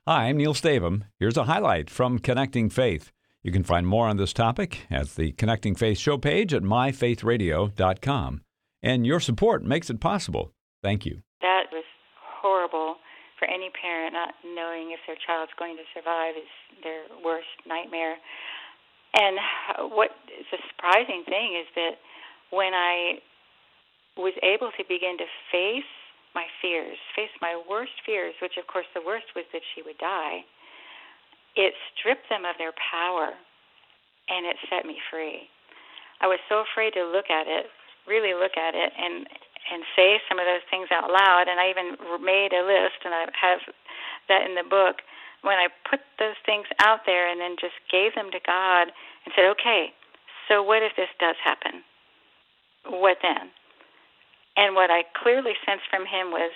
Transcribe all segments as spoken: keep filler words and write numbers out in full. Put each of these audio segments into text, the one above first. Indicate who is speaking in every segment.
Speaker 1: Hi, I'm Neil Stavum. Here's a highlight from Connecting Faith. You can find more on this topic at the Connecting Faith show page at my faith radio dot com. And your support makes it possible. Thank you.
Speaker 2: That was horrible for any parent. Not knowing if their child's going to survive is their worst nightmare. And what is a surprising thing is that when I was able to begin to face my fears, face my worst fears, which of course the worst was that she would die, it stripped them of their power and it set me free. I was so afraid to look at it, really look at it, and and say some of those things out loud. And I even made a list, and I have that in the book, when I put those things out there and then just gave them to God and said, okay, so what if this does happen? What then? And what I clearly sensed from him was,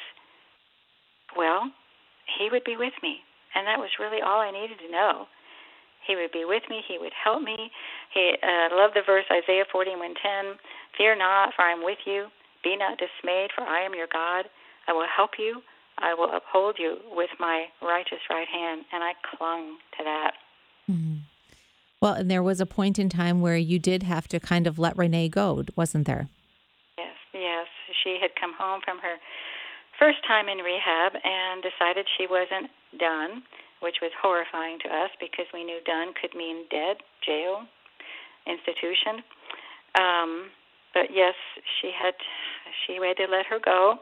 Speaker 2: well, he would be with me. And that was really all I needed to know. He would be with me. He would help me. He uh, loved the verse Isaiah forty-one ten, fear not, for I am with you. Be not dismayed, for I am your God. I will help you. I will uphold you with my righteous right hand. And I clung to that.
Speaker 3: Mm-hmm. Well, and there was a point in time where you did have to kind of let Renee go, wasn't there?
Speaker 2: Yes, yes. She had come home from her first time in rehab and decided she wasn't done, which was horrifying to us because we knew done could mean dead, jail, institution. Um, but yes, she had she had to let her go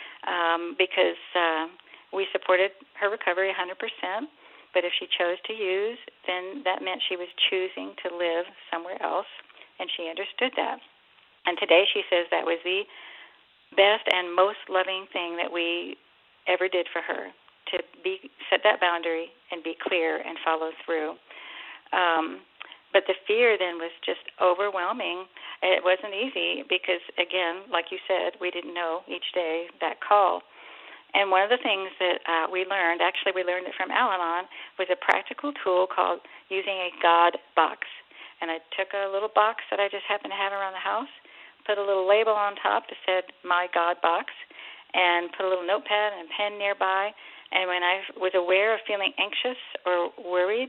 Speaker 2: um, because uh, we supported her recovery one hundred percent. But if she chose to use, then that meant she was choosing to live somewhere else, and she understood that. And today she says that was the best and most loving thing that we ever did for her, to be set that boundary and be clear and follow through. Um, but the fear then was just overwhelming. It wasn't easy because, again, like you said, we didn't know each day that call. And one of the things that uh, we learned, actually we learned it from Al-Anon, was a practical tool called using a God box. And I took a little box that I just happened to have around the house, put a little label on top that said, My God Box, and put a little notepad and pen nearby. And when I was aware of feeling anxious or worried,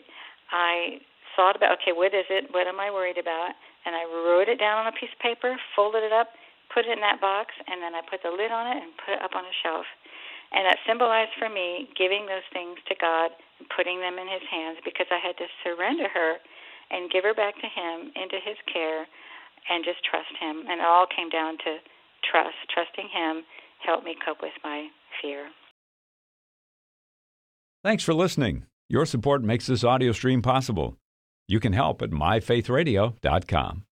Speaker 2: I thought about, okay, what is it? What am I worried about? And I wrote it down on a piece of paper, folded it up, put it in that box, and then I put the lid on it and put it up on a shelf. And that symbolized for me giving those things to God and putting them in his hands because I had to surrender her and give her back to him into his care and just trust him. And it all came down to trust. Trusting him helped me cope with my fear.
Speaker 1: Thanks for listening. Your support makes this audio stream possible. You can help at my faith radio dot com.